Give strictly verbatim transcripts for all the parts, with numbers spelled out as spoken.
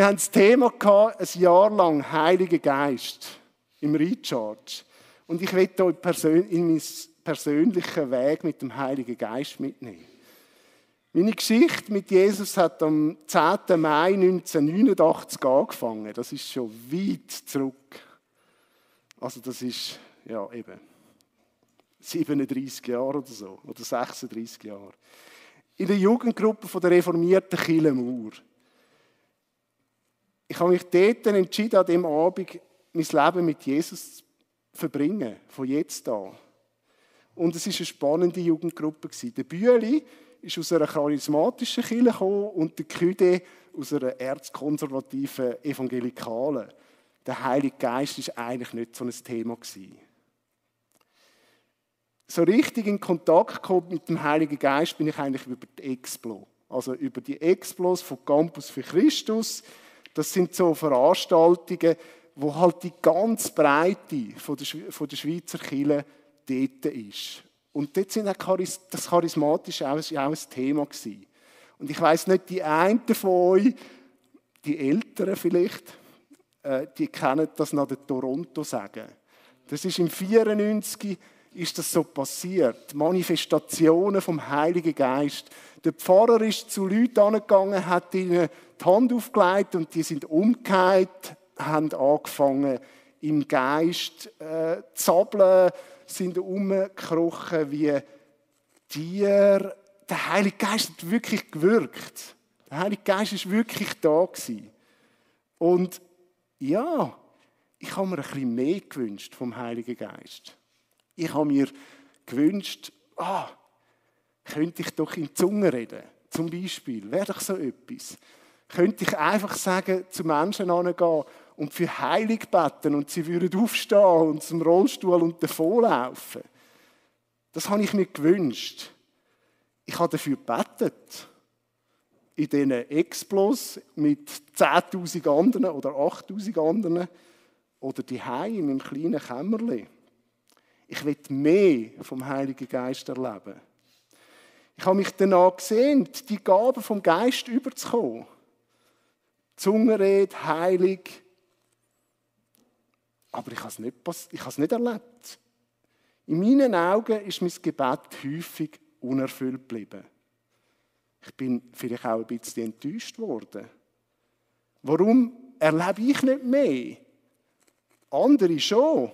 Wir haben das Thema gehabt, ein Jahr lang Heiliger Geist im Recharge. Und ich möchte euch persön- in meinen persönlichen Weg mit dem Heiligen Geist mitnehmen. Meine Geschichte mit Jesus hat am zehnten Mai neunzehnhundertneunundachtzig angefangen. Das ist schon weit zurück. Also das ist, ja eben, siebenunddreißig Jahre oder so, oder sechsunddreißig Jahre. In der Jugendgruppe von der reformierten Kirche Mur. Ich habe mich dort entschieden, an diesem Abend mein Leben mit Jesus zu verbringen, von jetzt an. Und es war eine spannende Jugendgruppe. Der Bühli ist aus einer charismatischen Kirche gekommen und der Küde aus einer erzkonservativen Evangelikalen. Der Heilige Geist war eigentlich nicht so ein Thema. So richtig in Kontakt gekommen mit dem Heiligen Geist bin ich eigentlich über die Explo. Also über die Explos von Campus für Christus. Das sind so Veranstaltungen, wo halt die ganz Breite von der, von der Schweizer Kirche dort ist. Und dort sind auch das Charismatische auch, auch ein Thema gewesen. Und ich weiss nicht, die einen von euch, die Älteren vielleicht, äh, die kennen das nach der Toronto-Sagen. Das ist im vierundneunzig ist das so passiert. Manifestationen vom Heiligen Geist. Der Pfarrer ist zu Leuten angegangen, hat ihnen die Hand aufgelegt und die sind umgekehrt, haben angefangen im Geist äh, zu zappeln, sind umgekrochen wie Tiere. Der Heilige Geist hat wirklich gewirkt. Der Heilige Geist war wirklich da gewesen. Und ja, ich habe mir ein bisschen mehr gewünscht vom Heiligen Geist. Ich habe mir gewünscht, ah, könnte ich doch in Zunge reden, zum Beispiel. Wäre doch so etwas. Könnte ich einfach sagen, zu Menschen hingehen und für Heilung beten und sie würden aufstehen und zum Rollstuhl und davonlaufen. Das habe ich mir gewünscht. Ich habe dafür gebetet. In diesen Explos mit zehntausend anderen oder achttausend anderen oder die Hause in meinem kleinen Kämmerchen. Ich will mehr vom Heiligen Geist erleben. Ich habe mich danach gesehen, die Gaben vom Geist überzukommen. Zungenrede, Heilung. Aber ich habe es nicht, ich habe es nicht erlebt. In meinen Augen ist mein Gebet häufig unerfüllt geblieben. Ich bin vielleicht auch ein bisschen enttäuscht worden. Warum erlebe ich nicht mehr? Andere schon.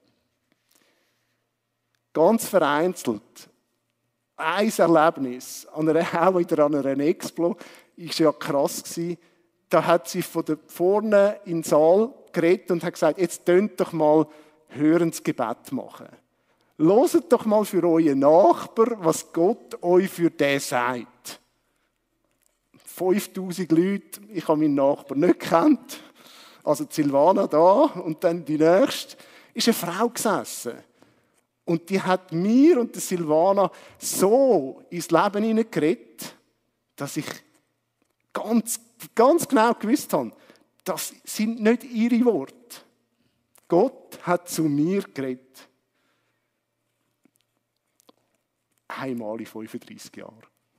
Ganz vereinzelt. Ein Erlebnis, an einer, auch wieder an einer Explo, war ja krass. Da hat sie von der vorne in den Saal geredet und hat gesagt, jetzt tönt doch mal hörendes Gebet machen. Loset doch mal für euren Nachbar, was Gott euch für den sagt. fünftausend Leute, ich habe meinen Nachbar nicht gekannt. Also die Silvana da und dann die nächste, ist eine Frau gesessen. Und die hat mir und der Silvana so ins Leben hineingeredet, dass ich ganz, ganz genau gewusst habe, das sind nicht ihre Worte. Gott hat zu mir geredet. Einmal in fünfunddreißig Jahren.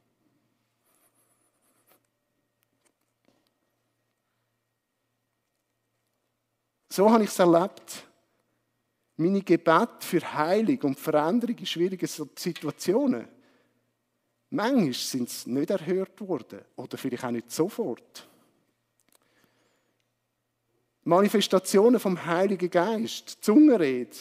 So habe ich es erlebt. Meine Gebete für Heilung und Veränderung in schwierigen Situationen, manchmal sind sie nicht erhört worden oder vielleicht auch nicht sofort. Manifestationen vom Heiligen Geist, Zungenrede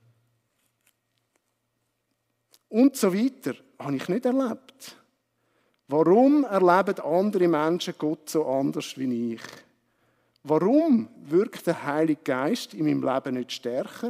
und so weiter habe ich nicht erlebt. Warum erleben andere Menschen Gott so anders wie ich? Warum wirkt der Heilige Geist in meinem Leben nicht stärker?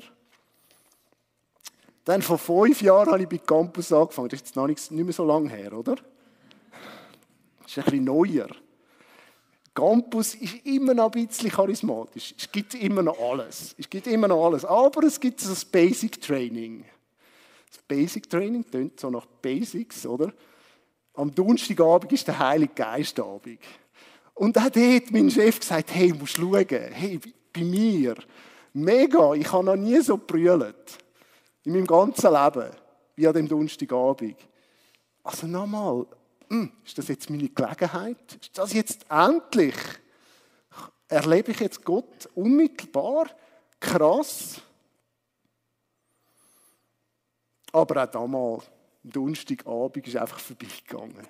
Dann vor fünf Jahren habe ich bei Campus angefangen. Das ist jetzt noch nicht, nicht mehr so lange her, oder? Das ist ein bisschen neuer. Campus ist immer noch ein bisschen charismatisch. Es gibt immer noch alles. Es gibt immer noch alles. Aber es gibt so das Basic Training. Das Basic Training klingt so nach Basics, oder? Am Donnerstagabend ist der Heilige Geistabend. Und auch dort hat mein Chef gesagt, hey, du musst schauen. Hey, bei mir. Mega, ich habe noch nie so gebrüllt. In meinem ganzen Leben, wie an dem Donnerstagabend. Also nochmal, ist das jetzt meine Gelegenheit? Ist das jetzt endlich? Erlebe ich jetzt Gott unmittelbar? Krass. Aber auch damals, am Donnerstagabend, ist einfach vorbeigegangen.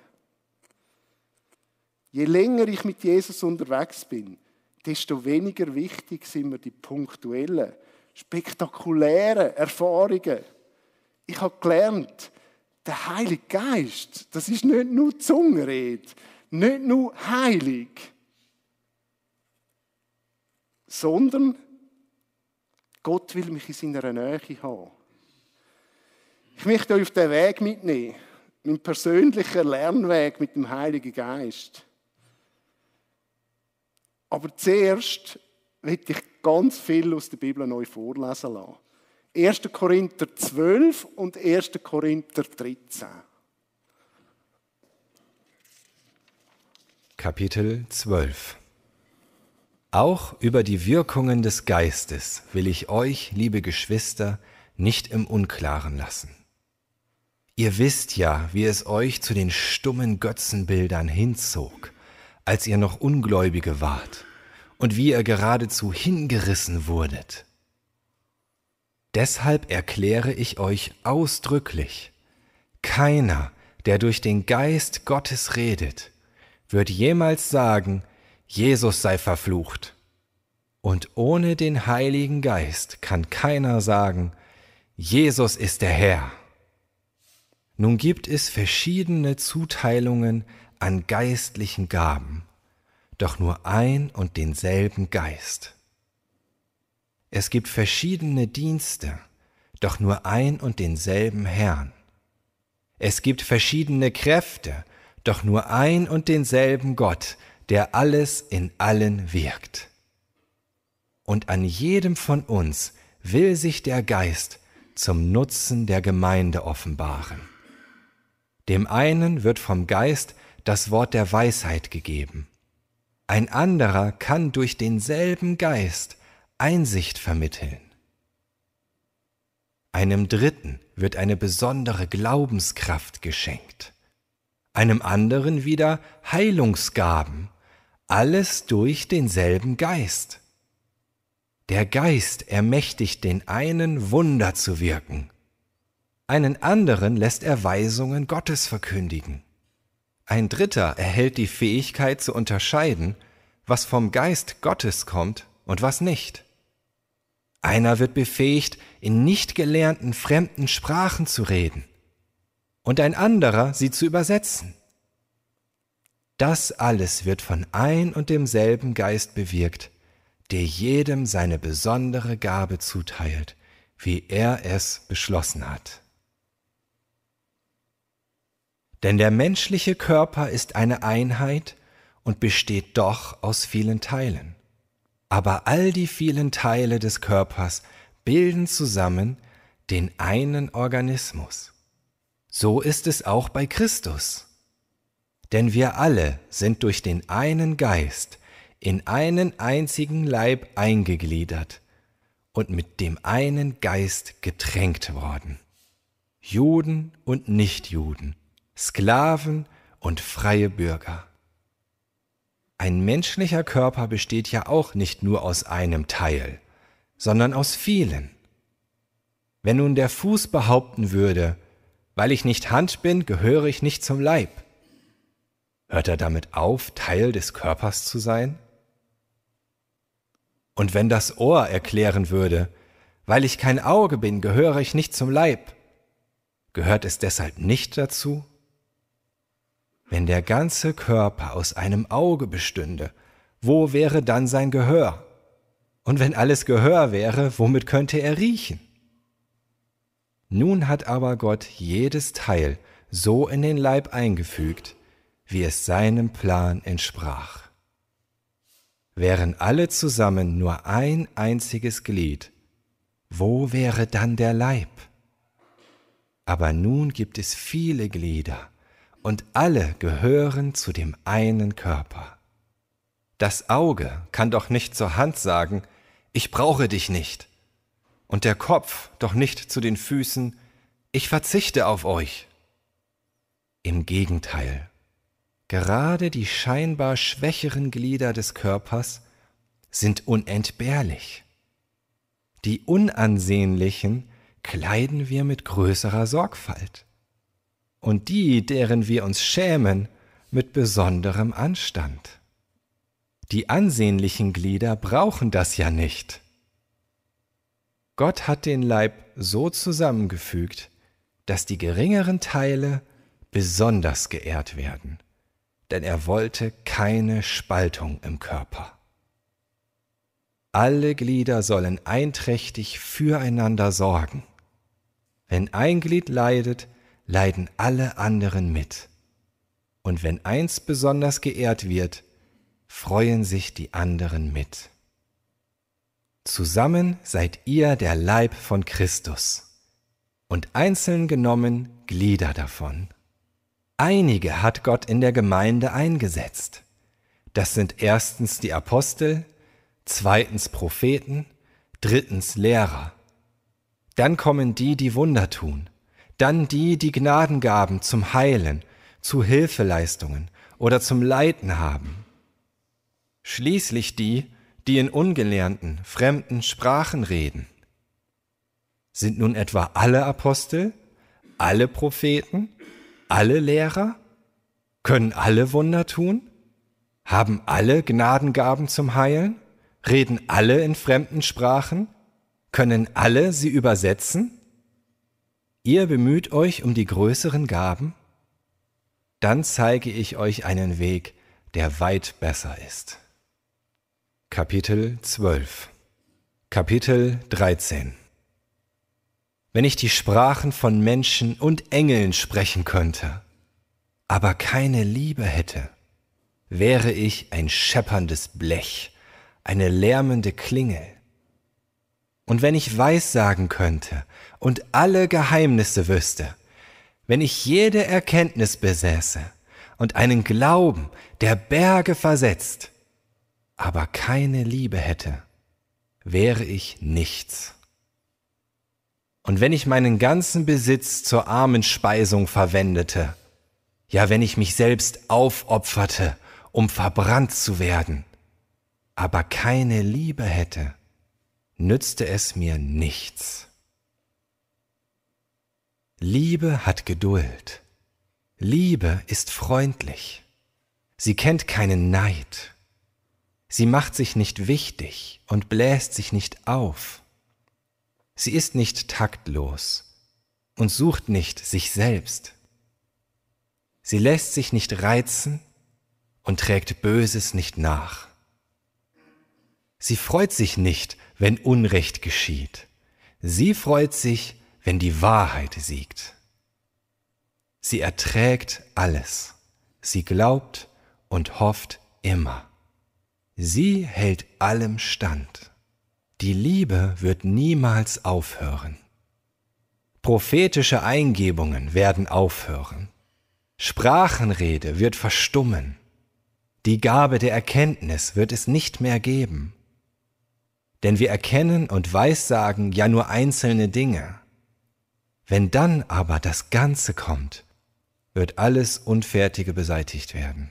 Je länger ich mit Jesus unterwegs bin, desto weniger wichtig sind mir die punktuellen, spektakulären Erfahrungen. Ich habe gelernt, der Heilige Geist, das ist nicht nur die Zungenrede, nicht nur heilig, sondern Gott will mich in seiner Nähe haben. Ich möchte euch auf den Weg mitnehmen, meinen persönlichen Lernweg mit dem Heiligen Geist. Aber zuerst möchte ich ganz viel aus der Bibel neu vorlesen lassen. erster Korinther zwölf und erster Korinther dreizehn. Kapitel zwölf. Auch über die Wirkungen des Geistes will ich euch, liebe Geschwister, nicht im Unklaren lassen. Ihr wisst ja, wie es euch zu den stummen Götzenbildern hinzog, als ihr noch Ungläubige wart, und wie ihr geradezu hingerissen wurdet. Deshalb erkläre ich euch ausdrücklich, keiner, der durch den Geist Gottes redet, wird jemals sagen, Jesus sei verflucht. Und ohne den Heiligen Geist kann keiner sagen, Jesus ist der Herr. Nun gibt es verschiedene Zuteilungen an geistlichen Gaben, doch nur ein und denselben Geist. Es gibt verschiedene Dienste, doch nur ein und denselben Herrn. Es gibt verschiedene Kräfte, doch nur ein und denselben Gott, der alles in allen wirkt. Und an jedem von uns will sich der Geist zum Nutzen der Gemeinde offenbaren. Dem einen wird vom Geist das Wort der Weisheit gegeben. Ein anderer kann durch denselben Geist Einsicht vermitteln. Einem Dritten wird eine besondere Glaubenskraft geschenkt. Einem anderen wieder Heilungsgaben, alles durch denselben Geist. Der Geist ermächtigt den einen, Wunder zu wirken. Einen anderen lässt er Weisungen Gottes verkündigen. Ein Dritter erhält die Fähigkeit zu unterscheiden, was vom Geist Gottes kommt und was nicht. Einer wird befähigt, in nicht gelernten fremden Sprachen zu reden und ein anderer sie zu übersetzen. Das alles wird von ein und demselben Geist bewirkt, der jedem seine besondere Gabe zuteilt, wie er es beschlossen hat. Denn der menschliche Körper ist eine Einheit und besteht doch aus vielen Teilen. Aber all die vielen Teile des Körpers bilden zusammen den einen Organismus. So ist es auch bei Christus. Denn wir alle sind durch den einen Geist in einen einzigen Leib eingegliedert und mit dem einen Geist getränkt worden. Juden und Nichtjuden, Sklaven und freie Bürger. Ein menschlicher Körper besteht ja auch nicht nur aus einem Teil, sondern aus vielen. Wenn nun der Fuß behaupten würde, weil ich nicht Hand bin, gehöre ich nicht zum Leib, hört er damit auf, Teil des Körpers zu sein? Und wenn das Ohr erklären würde, weil ich kein Auge bin, gehöre ich nicht zum Leib, gehört es deshalb nicht dazu? Wenn der ganze Körper aus einem Auge bestünde, wo wäre dann sein Gehör? Und wenn alles Gehör wäre, womit könnte er riechen? Nun hat aber Gott jedes Teil so in den Leib eingefügt, wie es seinem Plan entsprach. Wären alle zusammen nur ein einziges Glied, wo wäre dann der Leib? Aber nun gibt es viele Glieder, und alle gehören zu dem einen Körper. Das Auge kann doch nicht zur Hand sagen, ich brauche dich nicht, und der Kopf doch nicht zu den Füßen, ich verzichte auf euch. Im Gegenteil, gerade die scheinbar schwächeren Glieder des Körpers sind unentbehrlich. Die Unansehnlichen kleiden wir mit größerer Sorgfalt und die, deren wir uns schämen, mit besonderem Anstand. Die ansehnlichen Glieder brauchen das ja nicht. Gott hat den Leib so zusammengefügt, dass die geringeren Teile besonders geehrt werden, denn er wollte keine Spaltung im Körper. Alle Glieder sollen einträchtig füreinander sorgen. Wenn ein Glied leidet, leiden alle anderen mit. Und wenn eins besonders geehrt wird, freuen sich die anderen mit. Zusammen seid ihr der Leib von Christus und einzeln genommen Glieder davon. Einige hat Gott in der Gemeinde eingesetzt. Das sind erstens die Apostel, zweitens Propheten, drittens Lehrer. Dann kommen die, die Wunder tun, dann die, die Gnadengaben zum Heilen, zu Hilfeleistungen oder zum Leiten haben. Schließlich die, die in ungelernten, fremden Sprachen reden. Sind nun etwa alle Apostel, alle Propheten, alle Lehrer? Können alle Wunder tun? Haben alle Gnadengaben zum Heilen? Reden alle in fremden Sprachen? Können alle sie übersetzen? Ihr bemüht euch um die größeren Gaben? Dann zeige ich euch einen Weg, der weit besser ist. Kapitel zwölf. Kapitel dreizehn. Wenn ich die Sprachen von Menschen und Engeln sprechen könnte, aber keine Liebe hätte, wäre ich ein schepperndes Blech, eine lärmende Klingel. Und wenn ich Weissagen könnte und alle Geheimnisse wüsste, wenn ich jede Erkenntnis besäße und einen Glauben, der Berge versetzt, aber keine Liebe hätte, wäre ich nichts. Und wenn ich meinen ganzen Besitz zur Armenspeisung verwendete, ja, wenn ich mich selbst aufopferte, um verbrannt zu werden, aber keine Liebe hätte, nützte es mir nichts. Liebe hat Geduld. Liebe ist freundlich. Sie kennt keinen Neid. Sie macht sich nicht wichtig und bläst sich nicht auf. Sie ist nicht taktlos und sucht nicht sich selbst. Sie lässt sich nicht reizen und trägt Böses nicht nach. Sie freut sich nicht, wenn Unrecht geschieht. Sie freut sich, wenn die Wahrheit siegt. Sie erträgt alles. Sie glaubt und hofft immer. Sie hält allem stand. Die Liebe wird niemals aufhören. Prophetische Eingebungen werden aufhören. Sprachenrede wird verstummen. Die Gabe der Erkenntnis wird es nicht mehr geben. Denn wir erkennen und weissagen ja nur einzelne Dinge. Wenn dann aber das Ganze kommt, wird alles Unfertige beseitigt werden.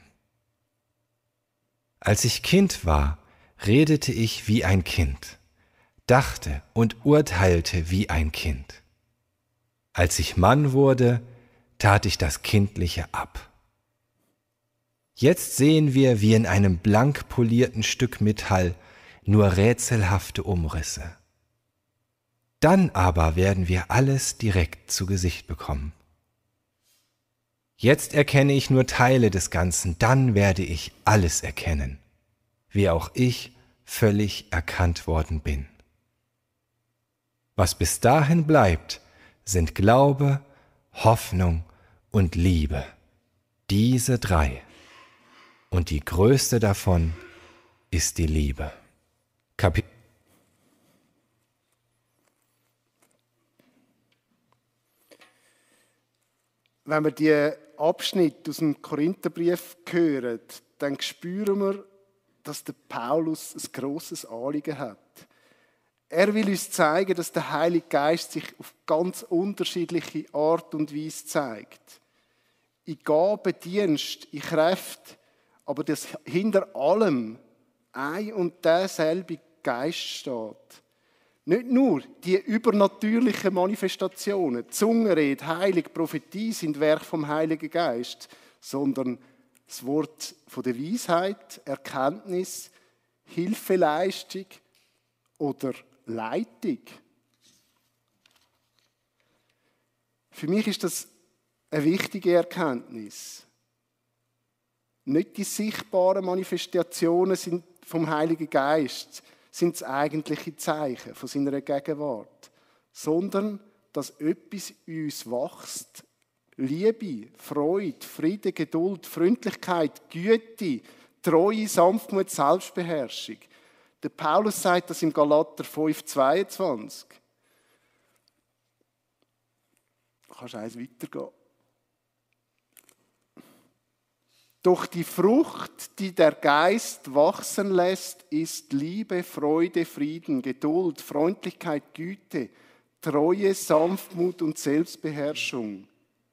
Als ich Kind war, redete ich wie ein Kind, dachte und urteilte wie ein Kind. Als ich Mann wurde, tat ich das Kindliche ab. Jetzt sehen wir wie in einem blank polierten Stück Metall nur rätselhafte Umrisse. Dann aber werden wir alles direkt zu Gesicht bekommen. Jetzt erkenne ich nur Teile des Ganzen, dann werde ich alles erkennen, wie auch ich völlig erkannt worden bin. Was bis dahin bleibt, sind Glaube, Hoffnung und Liebe, diese drei. Und die größte davon ist die Liebe. Kapitel Wenn wir die Abschnitte aus dem Korintherbrief hören, dann spüren wir, dass der Paulus ein grosses Anliegen hat. Er will uns zeigen, dass der Heilige Geist sich auf ganz unterschiedliche Art und Weise zeigt. In Gaben, Dienst, in Kräften, aber dass hinter allem ein und derselbe Geist steht. Nicht nur die übernatürlichen Manifestationen, Zungenrede, Heilig, Prophetie sind Werk vom Heiligen Geist, sondern das Wort von der Weisheit, Erkenntnis, Hilfeleistung oder Leitung. Für mich ist das eine wichtige Erkenntnis. Nicht die sichtbaren Manifestationen sind vom Heiligen Geist sind das eigentliche Zeichen von seiner Gegenwart, sondern dass etwas in uns wächst. Liebe, Freude, Friede, Geduld, Freundlichkeit, Güte, Treue, Sanftmut, Selbstbeherrschung. Der Paulus sagt das im Galater fünf, zweiundzwanzig. Du kannst eins weitergehen. Doch die Frucht, die der Geist wachsen lässt, ist Liebe, Freude, Frieden, Geduld, Freundlichkeit, Güte, Treue, Sanftmut und Selbstbeherrschung.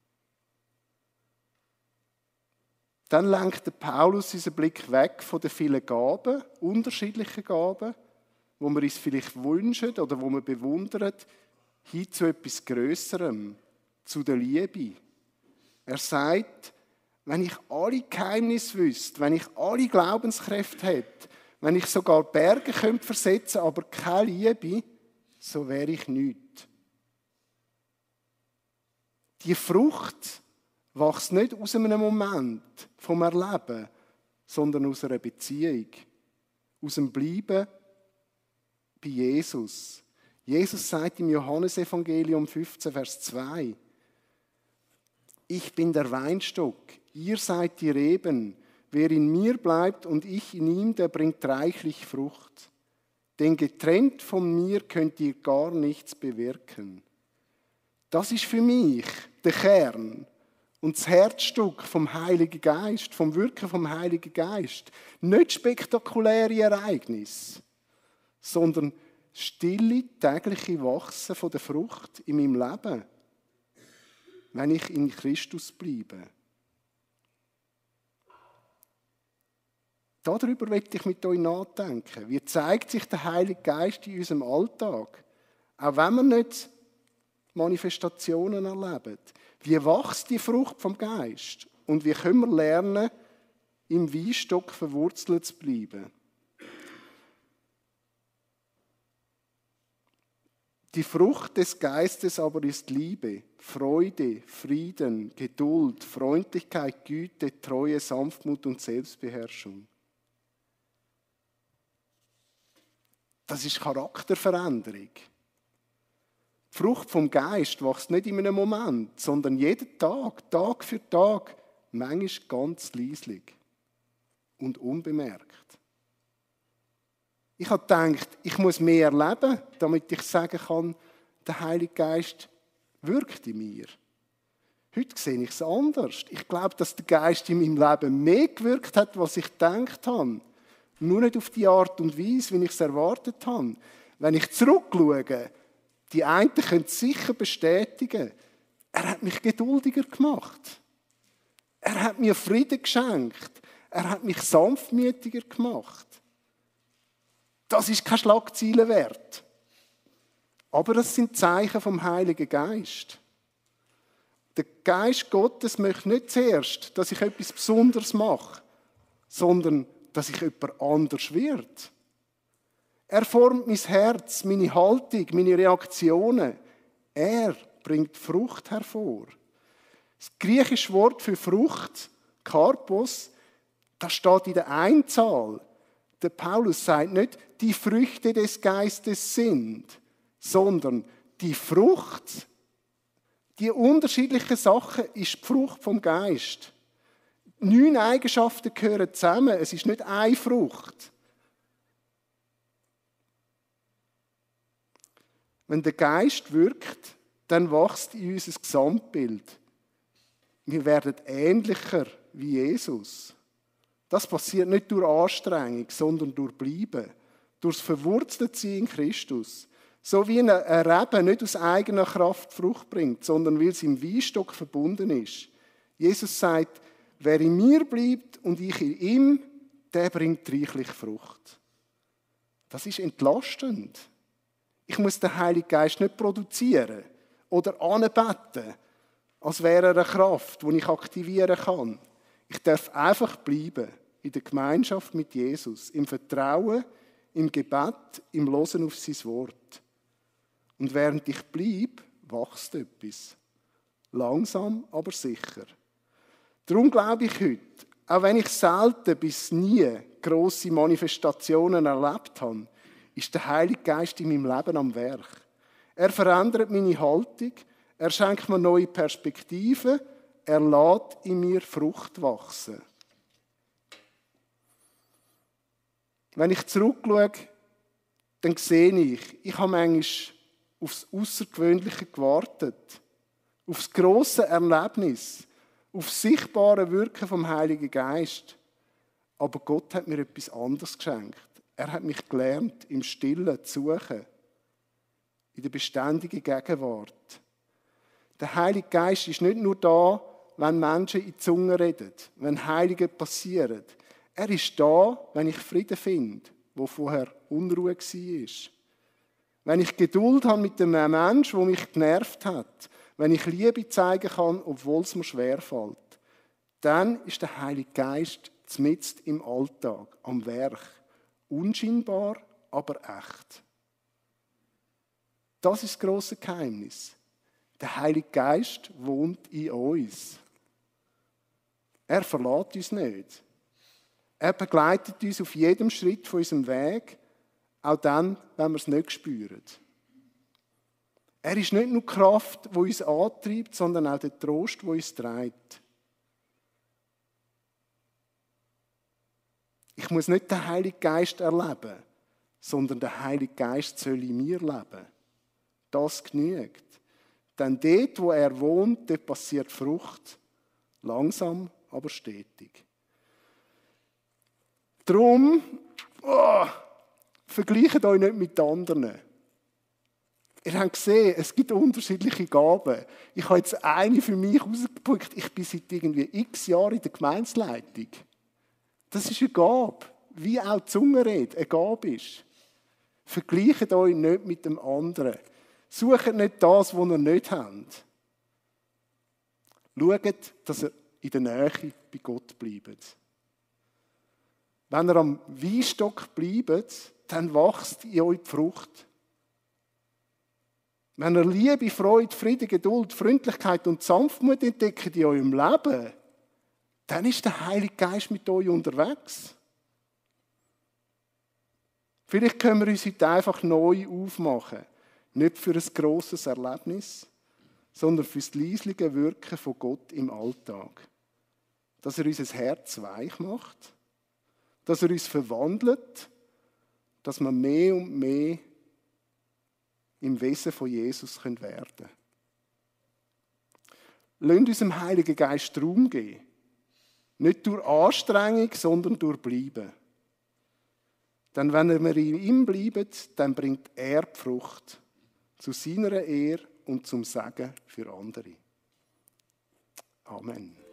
Dann lenkt der Paulus unseren Blick weg von den vielen Gaben, unterschiedlichen Gaben, wo wir uns vielleicht wünschen oder wo wir bewundern, hin zu etwas Grösserem, zu der Liebe. Er sagt, wenn ich alle Geheimnisse wüsste, wenn ich alle Glaubenskräfte hätte, wenn ich sogar Berge könnte versetzen, aber keine Liebe, so wäre ich nichts. Die Frucht wächst nicht aus einem Moment vom Erleben, sondern aus einer Beziehung, aus dem Bleiben bei Jesus. Jesus sagt im Johannesevangelium fünfzehn, Vers zwei, ich bin der Weinstock, ihr seid die Reben. Wer in mir bleibt und ich in ihm, der bringt reichlich Frucht. Denn getrennt von mir könnt ihr gar nichts bewirken. Das ist für mich der Kern und das Herzstück vom Heiligen Geist, vom Wirken vom Heiligen Geist. Nicht spektakuläre Ereignisse, sondern stille, tägliche Wachsen von der Frucht in meinem Leben, wenn ich in Christus bleibe. Darüber möchte ich mit euch nachdenken. Wie zeigt sich der Heilige Geist in unserem Alltag? Auch wenn wir nicht Manifestationen erleben. Wie wächst die Frucht vom Geist? Und wie können wir lernen, im Weinstock verwurzelt zu bleiben? Die Frucht des Geistes aber ist Liebe, Freude, Frieden, Geduld, Freundlichkeit, Güte, Treue, Sanftmut und Selbstbeherrschung. Das ist Charakterveränderung. Die Frucht vom Geist wächst nicht in einem Moment, sondern jeden Tag, Tag für Tag, manchmal ganz leislich und unbemerkt. Ich habe gedacht, ich muss mehr erleben, damit ich sagen kann, der Heilige Geist wirkt in mir. Heute sehe ich es anders. Ich glaube, dass der Geist in meinem Leben mehr gewirkt hat, was ich gedacht habe. Nur nicht auf die Art und Weise, wie ich es erwartet habe. Wenn ich zurückschaue, die einen können es sicher bestätigen, er hat mich geduldiger gemacht. Er hat mir Frieden geschenkt. Er hat mich sanftmütiger gemacht. Das ist kein Schlagzeilen wert. Aber das sind Zeichen vom Heiligen Geist. Der Geist Gottes möchte nicht zuerst, dass ich etwas Besonderes mache, sondern dass ich jemand anders werde. Er formt mein Herz, meine Haltung, meine Reaktionen. Er bringt Frucht hervor. Das griechische Wort für Frucht, Karpos, das steht in der Einzahl. Der Paulus sagt nicht, die Früchte des Geistes sind, sondern die Frucht, die unterschiedlichen Sachen ist die Frucht vom Geist. Neun Eigenschaften gehören zusammen, es ist nicht eine Frucht. Wenn der Geist wirkt, dann wächst in uns ein Gesamtbild. Wir werden ähnlicher wie Jesus. Das passiert nicht durch Anstrengung, sondern durch Bleiben, durch das Verwurzeltsein in Christus. So wie eine Rebe nicht aus eigener Kraft Frucht bringt, sondern weil sie im Weinstock verbunden ist. Jesus sagt, wer in mir bleibt und ich in ihm, der bringt reichlich Frucht. Das ist entlastend. Ich muss den Heiligen Geist nicht produzieren oder anbeten, als wäre er eine Kraft, die ich aktivieren kann. Ich darf einfach bleiben in der Gemeinschaft mit Jesus, im Vertrauen, im Gebet, im Hören auf sein Wort. Und während ich bleibe, wächst etwas. Langsam, aber sicher. Darum glaube ich heute, auch wenn ich selten bis nie grosse Manifestationen erlebt habe, ist der Heilige Geist in meinem Leben am Werk. Er verändert meine Haltung, er schenkt mir neue Perspektiven, er lässt in mir Frucht wachsen. Wenn ich zurückschaue, dann sehe ich, ich habe manchmal aufs Außergewöhnliche gewartet, aufs grosse Erlebnis, auf das sichtbare Wirken vom Heiligen Geist. Aber Gott hat mir etwas anderes geschenkt. Er hat mich gelernt, im Stillen zu suchen, in der beständigen Gegenwart. Der Heilige Geist ist nicht nur da, wenn Menschen in die Zunge reden, wenn Heilige passieren. Er ist da, wenn ich Frieden finde, wo vorher Unruhe war. Wenn ich Geduld habe mit einem Menschen, der mich genervt hat. Wenn ich Liebe zeigen kann, obwohl es mir schwerfällt. Dann ist der Heilige Geist mitten im Alltag, am Werk. Unscheinbar, aber echt. Das ist das grosse Geheimnis. Der Heilige Geist wohnt in uns. Er verlässt uns nicht. Er begleitet uns auf jedem Schritt von unserem Weg, auch dann, wenn wir es nicht spüren. Er ist nicht nur die Kraft, die uns antreibt, sondern auch der Trost, der uns trägt. Ich muss nicht den Heiligen Geist erleben, sondern der Heilige Geist soll in mir leben. Das genügt. Denn dort, wo er wohnt, dort passiert Frucht. Langsam, aber stetig. Darum, oh, vergleicht euch nicht mit anderen. Ihr habt gesehen, es gibt unterschiedliche Gaben. Ich habe jetzt eine für mich rausgepickt. Ich bin seit irgendwie x Jahren in der Gemeindeleitung. Das ist eine Gabe, wie auch die Zungenrede eine Gabe ist. Vergleicht euch nicht mit dem anderen. Sucht nicht das, was ihr nicht habt. Schaut, dass ihr in der Nähe bei Gott bleibt. Wenn ihr am Weinstock bleibt, dann wächst in euch die Frucht. Wenn ihr Liebe, Freude, Frieden, Geduld, Freundlichkeit und Sanftmut entdeckt in eurem Leben, dann ist der Heilige Geist mit euch unterwegs. Vielleicht können wir uns heute einfach neu aufmachen. Nicht für ein grosses Erlebnis, sondern für das leisliche Wirken von Gott im Alltag. Dass er unser Herz weich macht, dass er uns verwandelt, dass wir mehr und mehr im Wesen von Jesus werden können. Lasst uns dem Heiligen Geist Raum geben. Nicht durch Anstrengung, sondern durch Bleiben. Denn wenn wir in ihm bleiben, dann bringt er die Frucht zu seiner Ehre und zum Segen für andere. Amen.